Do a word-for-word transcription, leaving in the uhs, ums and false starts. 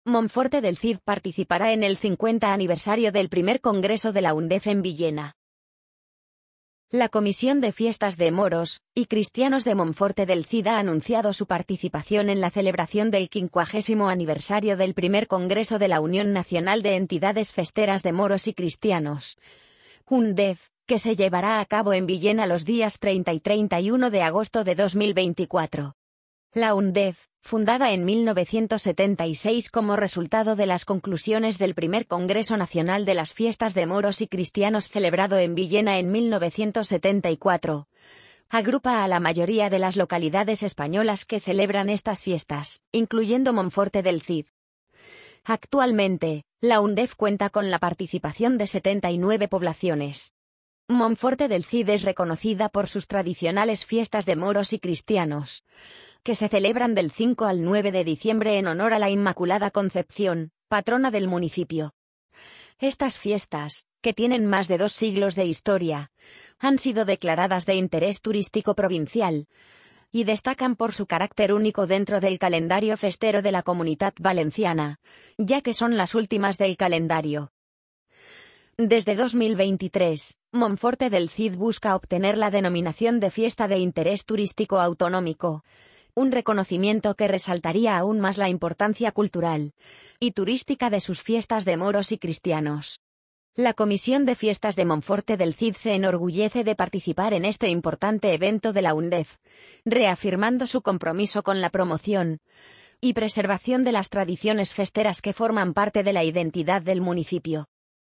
Monforte del Cid participará en el cincuenta aniversario del primer Congreso de la UNDEF en Villena. La Comisión de Fiestas de Moros y Cristianos de Monforte del Cid ha anunciado su participación en la celebración del quincuagésimo aniversario del primer Congreso de la Unión Nacional de Entidades Festeras de Moros y Cristianos, UNDEF, que se llevará a cabo en Villena los días treinta y treinta y uno de agosto de dos mil veinticuatro. La UNDEF, fundada en mil novecientos setenta y seis como resultado de las conclusiones del primer Congreso Nacional de las Fiestas de Moros y Cristianos celebrado en Villena en mil novecientos setenta y cuatro, agrupa a la mayoría de las localidades españolas que celebran estas fiestas, incluyendo Monforte del Cid. Actualmente, la UNDEF cuenta con la participación de setenta y nueve poblaciones. Monforte del Cid es reconocida por sus tradicionales fiestas de moros y cristianos, que se celebran del cinco al nueve de diciembre en honor a la Inmaculada Concepción, patrona del municipio. Estas fiestas, que tienen más de dos siglos de historia, han sido declaradas de interés turístico provincial y destacan por su carácter único dentro del calendario festero de la Comunitat Valenciana, ya que son las últimas del calendario. Desde dos mil veintitrés, Monforte del Cid busca obtener la denominación de Fiesta de Interés Turístico Autonómico, un reconocimiento que resaltaría aún más la importancia cultural y turística de sus fiestas de moros y cristianos. La Comisión de Fiestas de Monforte del Cid se enorgullece de participar en este importante evento de la UNDEF, reafirmando su compromiso con la promoción y preservación de las tradiciones festeras que forman parte de la identidad del municipio.